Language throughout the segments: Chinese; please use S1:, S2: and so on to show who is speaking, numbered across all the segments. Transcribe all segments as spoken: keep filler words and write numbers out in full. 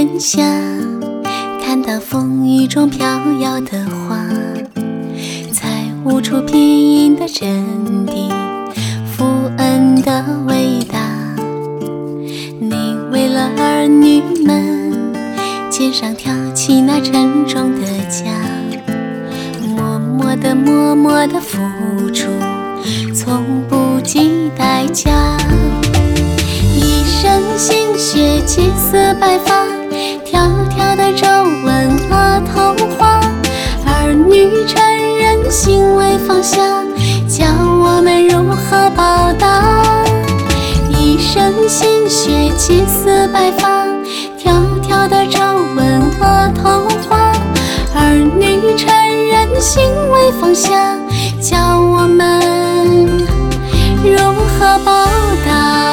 S1: 下，看到风雨中飘摇的花，才悟出庇荫的真谛，父恩的伟大。你为了儿女们肩上挑起那沉重的家，默默地默默地付出，从不计代价。一生心血七色白发，条条的皱纹额头花，儿女成人心未放下，教我们如何报答。一生心血七色白发，条条的皱纹额头花，儿女成人心未放下，教我们如何报答。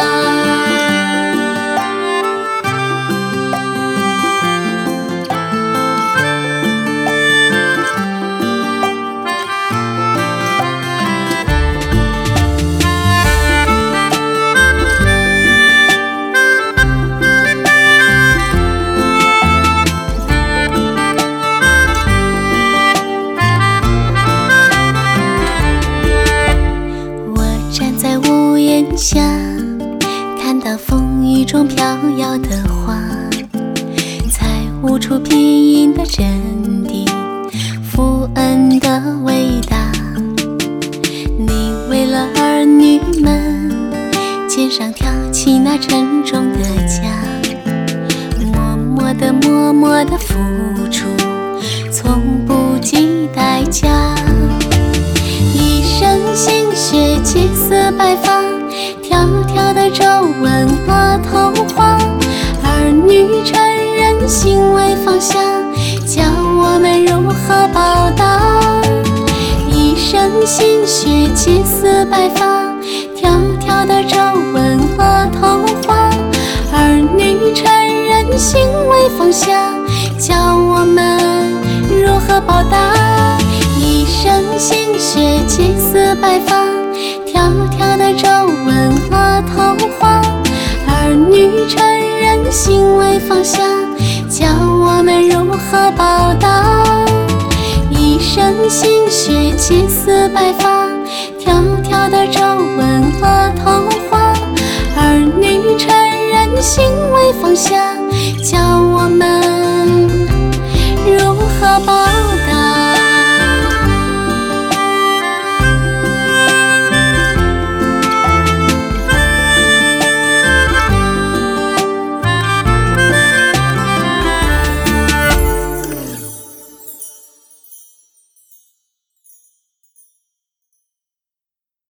S1: 下，看到风雨中飘摇的花，才悟出庇荫的真谛，父恩的伟大。你为了儿女们肩上挑起那沉重的家，默默地默默地付出，从不计代价。一生心血七色白发，条条的皱纹额头花，儿女成人心未放下，教我们如何报答。一生心血七色白发，条条的皱纹额头花，儿女成人心未放下，教我们如何报答。一生心血七色白发，条条的皱纹额头花，儿女成人心未放下，教我们如何报答。一生心血七色白发，条条的皱纹额头花，儿女成人心未放下，教我们如何报答。